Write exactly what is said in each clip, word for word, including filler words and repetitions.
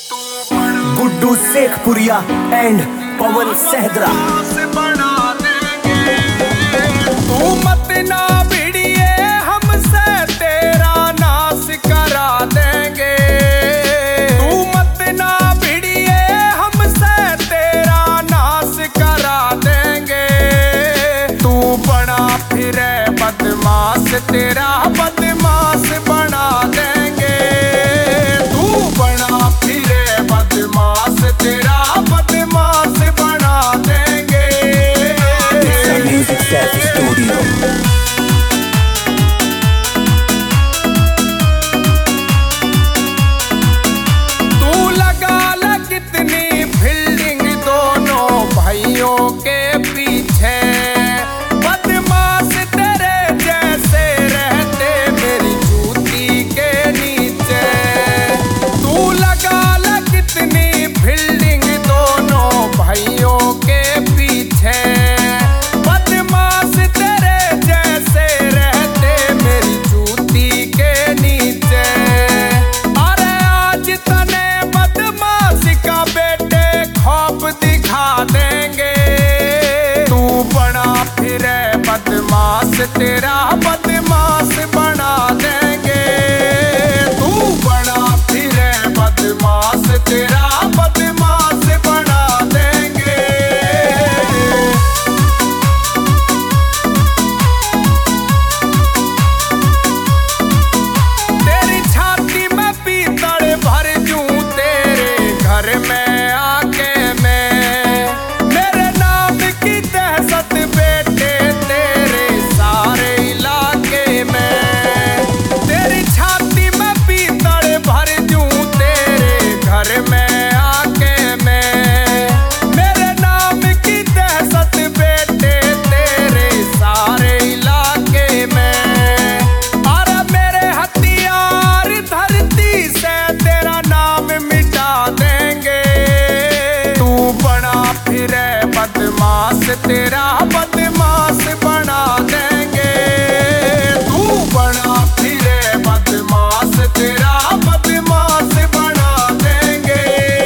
Guddu शेखपुरिया and पवन सहदरा। तू मत ना भिड़िए हमसे, तेरा नाश करा देंगे। तू मत ना भिड़िए हमसे, तेरा नाश करा देंगे। तू बना फिरे बदमाश, तेरा बदमाश बना देंगे। तू बना फिरे बदमाश, तेरा बदमाश बना देंगे। Music set studio. तू लगा ला कितनी फील्डिंग दोनों भाइयों के पीछे। बदमाश तेरे जैसे रहते मेरी जूती के नीचे। तू लगा ला कितनी फील्डिंग दोनों भाइयों के पीछे। बदमाश तेरे जैसे रहते मेरी जूती के नीचे। अरे आज तने बदमाश का बेटे खौफ दिखा देंगे। तू बना फिरे बदमाश, तेरा बदमाश बना देंगे। तू बना फिरे बदमाश, तेरा बदमाश बना देंगे। तेरी छाती में पीतल भर दूं तेरे घर में आके मैं। मेरे नाम की दहशत बेटे तेरे सारे इलाके में। तेरी छाती में पीतल भर दूं तेरे घर में आके मैं। मेरे नाम की दहशत बेटे तेरे सारे इलाके में। अरे मेरे हथियार धरती से तेरा नाम मिटा देंगे। तू बना फिरे बदमाश, तेरा बदमाश बना देंगे। तू बना फिरे बदमाश, तेरा बदमाश बना देंगे।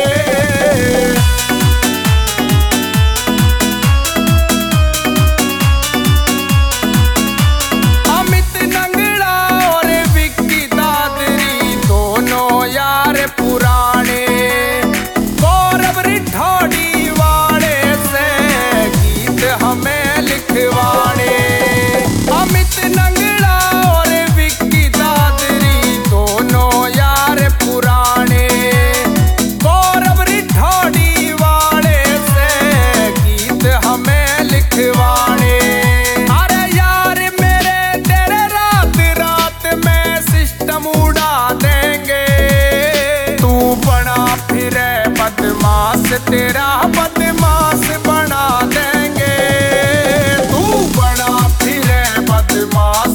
अमित नंगड़ा और विक्की दादरी दोनों यार पुराने। गौरव रिठौड़ी वाले से गीत हमें लिखवाने। अमित नंगड़ा और विक्की दादरी दोनों यार पुराने। गौरव रिठौड़ी वाले से गीत हमें लिखवाने। अरे यार मेरे तेरे रात रात में सिस्टम उड़ा देंगे। तू बना फिरे बदमाश, तेरा बदमाश बना देंगे। तू बना फिरे बदमाश।